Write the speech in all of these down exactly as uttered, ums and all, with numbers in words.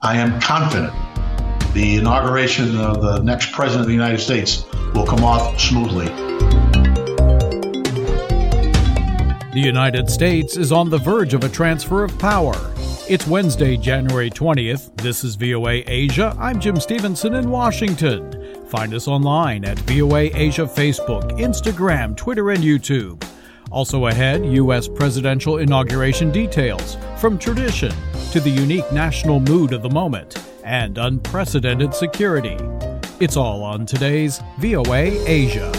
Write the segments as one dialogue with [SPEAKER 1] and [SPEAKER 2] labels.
[SPEAKER 1] I am confident the inauguration of the next president of the United States will come off smoothly.
[SPEAKER 2] The United States is on the verge of a transfer of power. It's Wednesday, January twentieth. This is V O A Asia. I'm Jim Stevenson in Washington. Find us online at V O A Asia Facebook, Instagram, Twitter, and YouTube. Also ahead, U S presidential inauguration details, from tradition to the unique national mood of the moment, and unprecedented security. It's all on today's V O A Asia.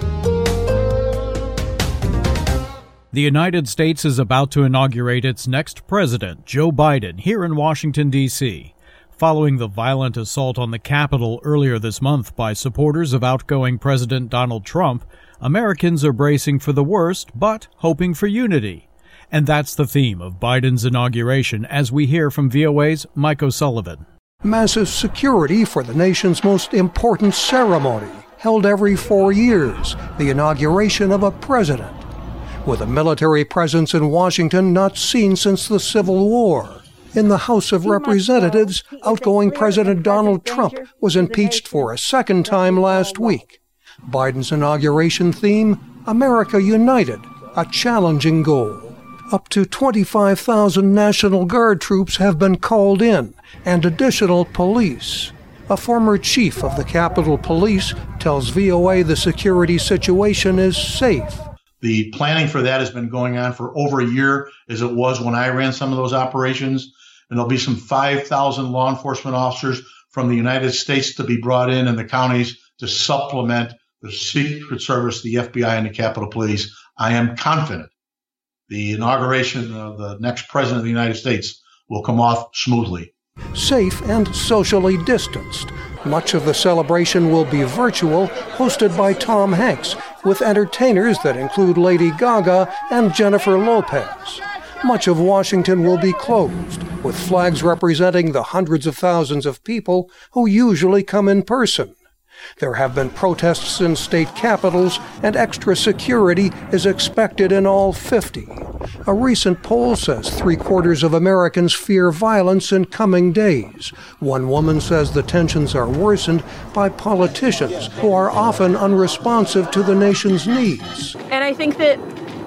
[SPEAKER 2] The United States is about to inaugurate its next president, Joe Biden, here in Washington, D C Following the violent assault on the Capitol earlier this month by supporters of outgoing President Donald Trump, Americans are bracing for the worst, but hoping for unity. And that's the theme of Biden's inauguration, as we hear from V O A's Mike O'Sullivan.
[SPEAKER 3] Massive security for the nation's most important ceremony, held every four years, the inauguration of a president. With a military presence in Washington not seen since the Civil War. In the House of Representatives, outgoing President Donald Trump was impeached for a second time last week. Biden's inauguration theme, America United, a challenging goal. Up to twenty-five thousand National Guard troops have been called in, and additional police. A former chief of the Capitol Police tells V O A the security situation is safe.
[SPEAKER 1] The planning for that has been going on for over a year, as it was when I ran some of those operations. And there'll be some five thousand law enforcement officers from the United States to be brought in in the counties to supplement the Secret Service, the F B I, and the Capitol Police. I am confident the inauguration of the next president of the United States will come off smoothly.
[SPEAKER 3] Safe and socially distanced. Much of the celebration will be virtual, hosted by Tom Hanks, with entertainers that include Lady Gaga and Jennifer Lopez. Much of Washington will be closed, with flags representing the hundreds of thousands of people who usually come in person. There have been protests in state capitals, and extra security is expected in all fifty. A recent poll says three-quarters of Americans fear violence in coming days. One woman says the tensions are worsened by politicians who are often unresponsive to the nation's needs.
[SPEAKER 4] And I think that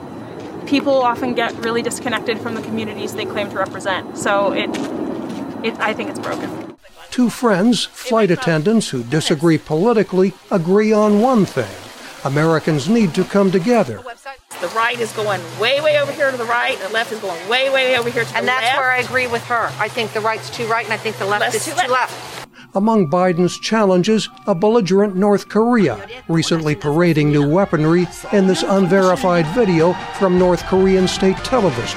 [SPEAKER 4] people often get really disconnected from the communities they claim to represent. So it, it I think it's broken.
[SPEAKER 3] Two friends, flight attendants who disagree politically, agree on one thing. Americans need to come together.
[SPEAKER 4] The right is going way, way over here to the right, and the left is going way, way over here to the left.
[SPEAKER 5] And that's where I agree with her. I think the right's too right, and I think the left
[SPEAKER 4] Left's
[SPEAKER 5] is
[SPEAKER 4] too
[SPEAKER 5] too
[SPEAKER 4] left.
[SPEAKER 5] left.
[SPEAKER 3] Among Biden's challenges, a belligerent North Korea, recently parading new weaponry in this unverified video from North Korean state television.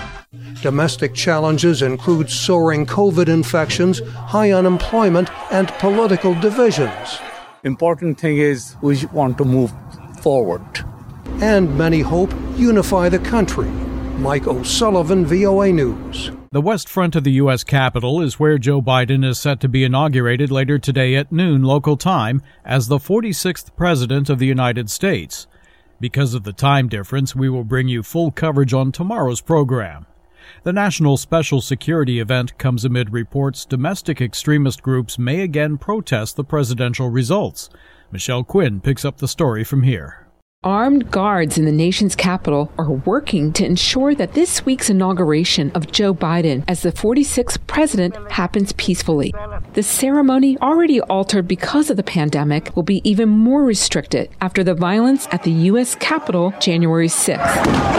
[SPEAKER 3] Domestic challenges include soaring COVID infections, high unemployment, and political divisions.
[SPEAKER 6] Important thing is we want to move forward.
[SPEAKER 3] And many hope unify the country. Mike O'Sullivan, V O A News.
[SPEAKER 2] The west front of the U S Capitol is where Joe Biden is set to be inaugurated later today at noon local time as the forty-sixth President of the United States. Because of the time difference, we will bring you full coverage on tomorrow's program. The National Special Security event comes amid reports domestic extremist groups may again protest the presidential results. Michelle Quinn picks up the story from here.
[SPEAKER 7] Armed guards in the nation's capital are working to ensure that this week's inauguration of Joe Biden as the forty-sixth president happens peacefully. The ceremony, already altered because of the pandemic, will be even more restricted after the violence at the U S Capitol January sixth.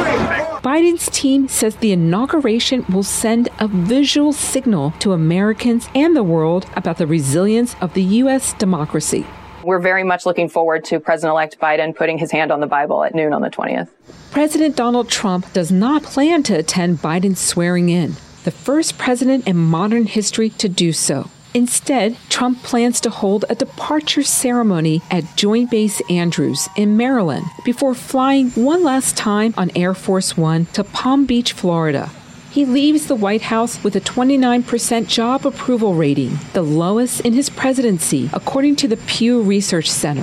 [SPEAKER 7] Biden's team says the inauguration will send a visual signal to Americans and the world about the resilience of the U S democracy.
[SPEAKER 8] We're very much looking forward to President-elect Biden putting his hand on the Bible at noon on the twentieth.
[SPEAKER 7] President Donald Trump does not plan to attend Biden's swearing in, the first president in modern history to do so. Instead, Trump plans to hold a departure ceremony at Joint Base Andrews in Maryland before flying one last time on Air Force One to Palm Beach, Florida. He leaves the White House with a twenty-nine percent job approval rating, the lowest in his presidency, according to the Pew Research Center.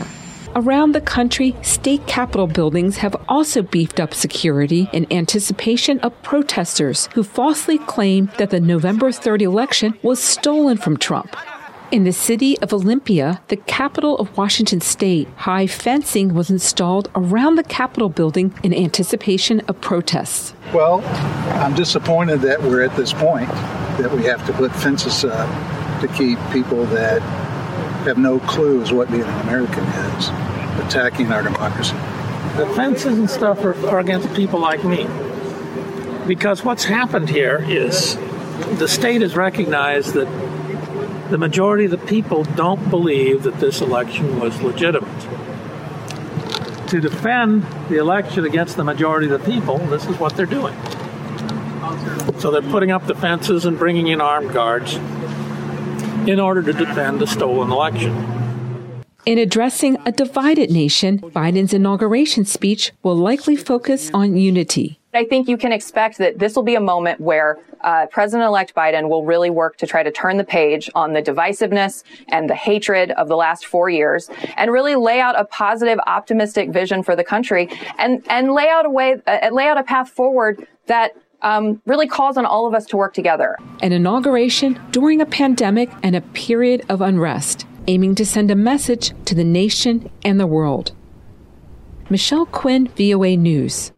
[SPEAKER 7] Around the country, state capitol buildings have also beefed up security in anticipation of protesters who falsely claim that the November third election was stolen from Trump. In the city of Olympia, the capital of Washington state, high fencing was installed around the Capitol building in anticipation of protests.
[SPEAKER 9] Well, I'm disappointed that we're at this point, that we have to put fences up to keep people that have no clue as what being an American is, attacking our democracy.
[SPEAKER 10] The fences and stuff are, are against people like me. Because what's happened here is the state has recognized that the majority of the people don't believe that this election was legitimate. To defend the election against the majority of the people, this is what they're doing. So they're putting up the fences and bringing in armed guards in order to defend the stolen election.
[SPEAKER 7] In addressing a divided nation, Biden's inauguration speech will likely focus on unity.
[SPEAKER 8] I think you can expect that this will be a moment where uh, President-elect Biden will really work to try to turn the page on the divisiveness and the hatred of the last four years and really lay out a positive, optimistic vision for the country and, and lay out a way, uh, lay out a path forward that um, really calls on all of us to work together.
[SPEAKER 7] An inauguration during a pandemic and a period of unrest, aiming to send a message to the nation and the world. Michelle Quinn, V O A News.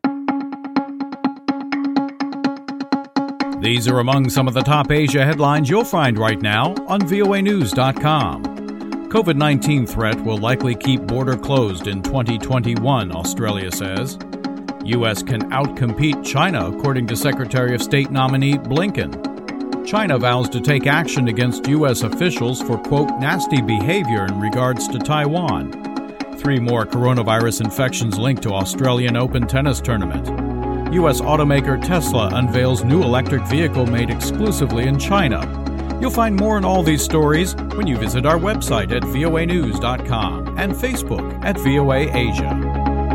[SPEAKER 2] These are among some of the top Asia headlines you'll find right now on V O A news dot com. COVID nineteen threat will likely keep border closed in twenty twenty-one, Australia says. U S can outcompete China, according to Secretary of State nominee Blinken. China vows to take action against U S officials for, quote, nasty behavior in regards to Taiwan. Three more coronavirus infections linked to Australian Open tennis tournament. U S automaker Tesla unveils new electric vehicle made exclusively in China. You'll find more on all these stories when you visit our website at V O A news dot com and Facebook at V O A Asia.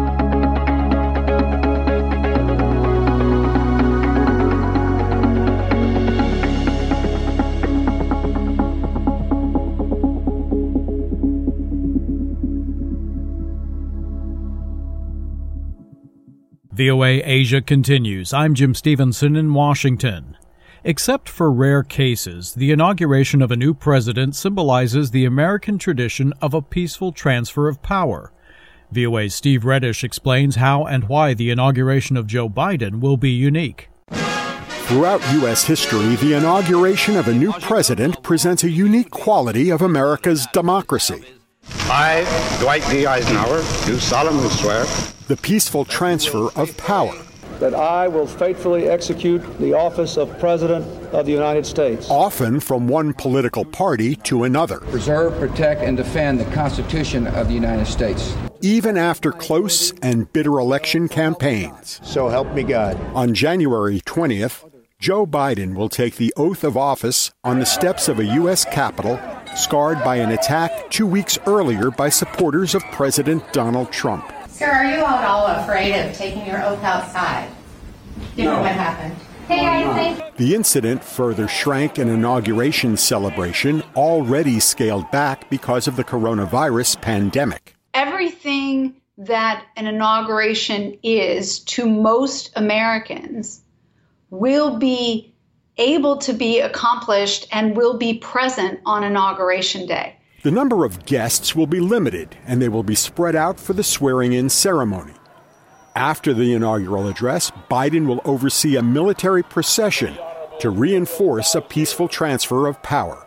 [SPEAKER 2] V O A Asia continues. I'm Jim Stevenson in Washington. Except for rare cases, the inauguration of a new president symbolizes the American tradition of a peaceful transfer of power. V O A's Steve Reddish explains how and why the inauguration of Joe Biden will be unique.
[SPEAKER 11] Throughout U S history, the inauguration of a new president presents a unique quality of America's democracy.
[SPEAKER 12] I, Dwight D. Eisenhower, do solemnly swear
[SPEAKER 11] the peaceful transfer of power.
[SPEAKER 13] That I will faithfully execute the office of President of the United States.
[SPEAKER 11] Often from one political party to another.
[SPEAKER 14] Preserve, protect, and defend the Constitution of the United States.
[SPEAKER 11] Even after close and bitter election campaigns.
[SPEAKER 15] So help me God.
[SPEAKER 11] On January twentieth, Joe Biden will take the oath of office on the steps of a U S Capitol scarred by an attack two weeks earlier by supporters of President Donald Trump.
[SPEAKER 16] Sir, are you at all afraid of taking your oath outside, given no. what happened? Hey, I think
[SPEAKER 11] the incident further shrank an inauguration celebration already scaled back because of the coronavirus pandemic.
[SPEAKER 17] Everything that an inauguration is to most Americans will be able to be accomplished and will be present on Inauguration Day.
[SPEAKER 11] The number of guests will be limited, and they will be spread out for the swearing-in ceremony. After the inaugural address, Biden will oversee a military procession to reinforce a peaceful transfer of power.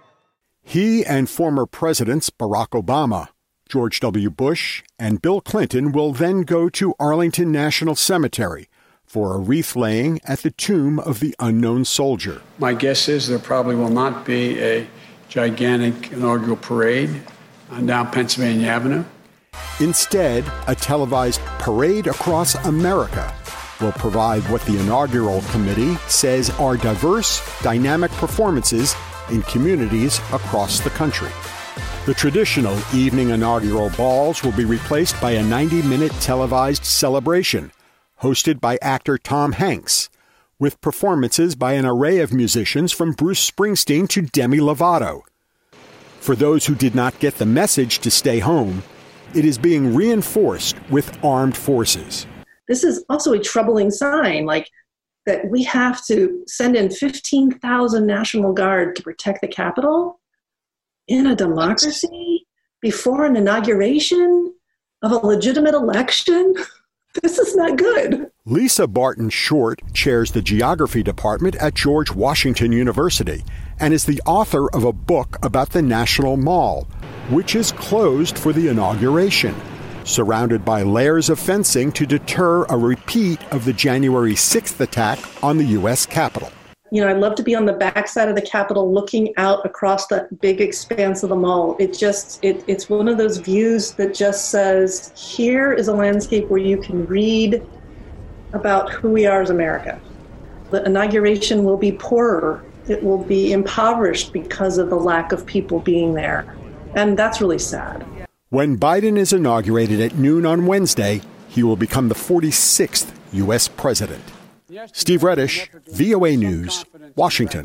[SPEAKER 11] He and former Presidents Barack Obama, George W. Bush, and Bill Clinton will then go to Arlington National Cemetery for a wreath-laying at the tomb of the unknown soldier.
[SPEAKER 18] My guess is there probably will not be a gigantic inaugural parade on down Pennsylvania Avenue.
[SPEAKER 11] Instead, a televised parade across America will provide what the inaugural committee says are diverse, dynamic performances in communities across the country. The traditional evening inaugural balls will be replaced by a ninety-minute televised celebration hosted by actor Tom Hanks, with performances by an array of musicians from Bruce Springsteen to Demi Lovato. For those who did not get the message to stay home, it is being reinforced with armed forces.
[SPEAKER 15] This is also a troubling sign, like that we have to send in fifteen thousand National Guard to protect the Capitol in a democracy before an inauguration of a legitimate election. This is not good.
[SPEAKER 11] Lisa Barton Short chairs the geography department at George Washington University and is the author of a book about the National Mall, which is closed for the inauguration, surrounded by layers of fencing to deter a repeat of the January sixth attack on the U S Capitol.
[SPEAKER 15] You know, I'd love to be on the backside of the Capitol looking out across that big expanse of the mall. It just, it, it's one of those views that just says, here is a landscape where you can read about who we are as America. The inauguration will be poorer. It will be impoverished because of the lack of people being there. And that's really sad.
[SPEAKER 11] When Biden is inaugurated at noon on Wednesday, he will become the forty-sixth U S president. Steve Reddish, V O A News, Washington.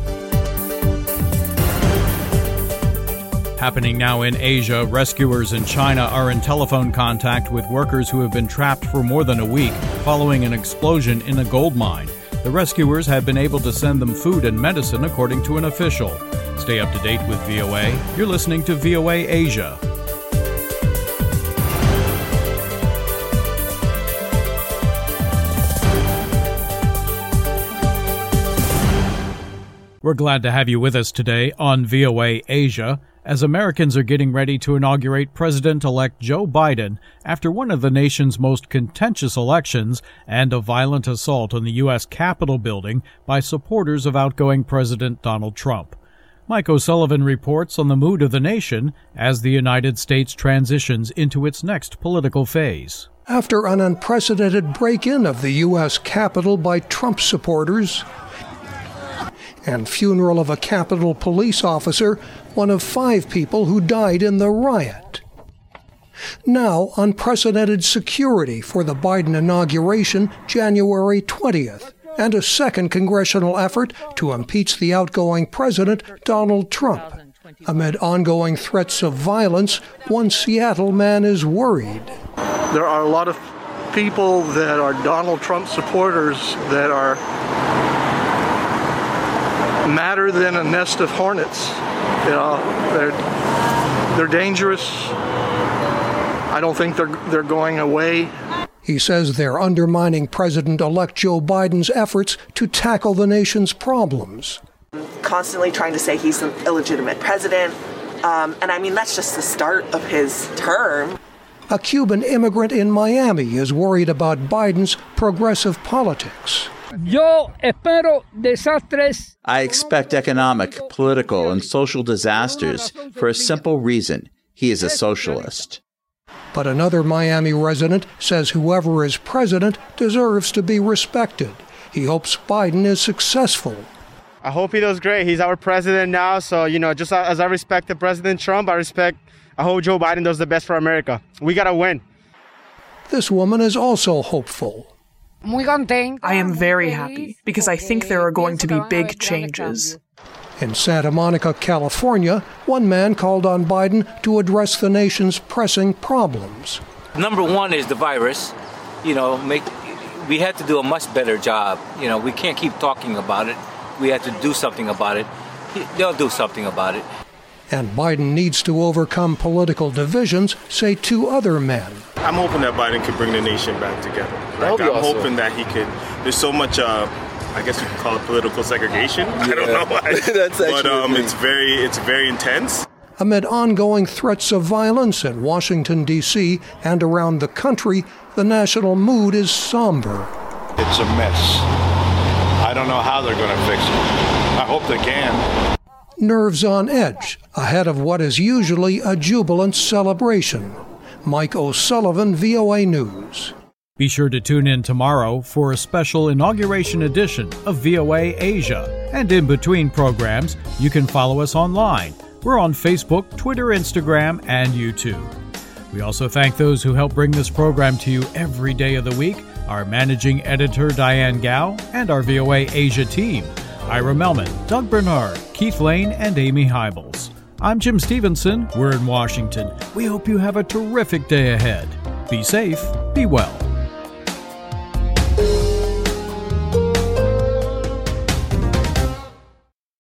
[SPEAKER 2] Happening now in Asia, rescuers in China are in telephone contact with workers who have been trapped for more than a week following an explosion in a gold mine. The rescuers have been able to send them food and medicine, according to an official. Stay up to date with V O A. You're listening to V O A Asia. We're glad to have you with us today on V O A Asia, as Americans are getting ready to inaugurate President-elect Joe Biden after one of the nation's most contentious elections and a violent assault on the U S Capitol building by supporters of outgoing President Donald Trump. Mike O'Sullivan reports on the mood of the nation as the United States transitions into its next political phase.
[SPEAKER 3] After an unprecedented break-in of the U S Capitol by Trump supporters, and funeral of a Capitol police officer, one of five people who died in the riot. Now, unprecedented security for the Biden inauguration January twentieth, and a second congressional effort to impeach the outgoing president, Donald Trump. Amid ongoing threats of violence, one Seattle man is worried.
[SPEAKER 19] There are a lot of people that are Donald Trump supporters that are madder than a nest of hornets. You know, they're they're dangerous. I don't think they're they're going away.
[SPEAKER 3] He says they're undermining President-elect Joe Biden's efforts to tackle the nation's problems.
[SPEAKER 20] Constantly trying to say he's an illegitimate president. Um, and I mean, that's just the start of his term.
[SPEAKER 3] A Cuban immigrant in Miami is worried about Biden's progressive politics.
[SPEAKER 21] Yo espero desastres.
[SPEAKER 22] I expect economic, political, and social disasters for a simple reason. He is a socialist.
[SPEAKER 3] But another Miami resident says whoever is president deserves to be respected. He hopes Biden is successful.
[SPEAKER 23] I hope he does great. He's our president now, so, you know, just as I respect the President Trump, I respect, I hope Joe Biden does the best for America. We got to win.
[SPEAKER 3] This woman is also hopeful.
[SPEAKER 24] I am very happy because I think there are going to be big changes.
[SPEAKER 3] In Santa Monica, California, one man called on Biden to address the nation's pressing problems.
[SPEAKER 25] Number one is the virus. You know, make we have to do a much better job. You know, we can't keep talking about it. We have to do something about it. They'll do something about it.
[SPEAKER 3] And Biden needs to overcome political divisions, say two other men.
[SPEAKER 26] I'm hoping that Biden could bring the nation back together. Like, I'm awesome. hoping that he could. There's so much, uh, I guess you could call it political segregation. Yeah. I don't know why. That's but um, it's very, it's very intense.
[SPEAKER 3] Amid ongoing threats of violence in Washington, D C and around the country, the national mood is somber.
[SPEAKER 27] It's a mess. I don't know how they're going to fix it. I hope they can.
[SPEAKER 3] Nerves on edge ahead of what is usually a jubilant celebration. Mike O'Sullivan, V O A News.
[SPEAKER 2] Be sure to tune in tomorrow for a special inauguration edition of V O A Asia. And in between programs, you can follow us online. We're on Facebook, Twitter, Instagram, and YouTube. We also thank those who help bring this program to you every day of the week, our managing editor, Diane Gao, and our V O A Asia team, Ira Melman, Doug Bernard, Keith Lane, and Amy Hybels. I'm Jim Stevenson. We're in Washington. We hope you have a terrific day ahead. Be safe, be well.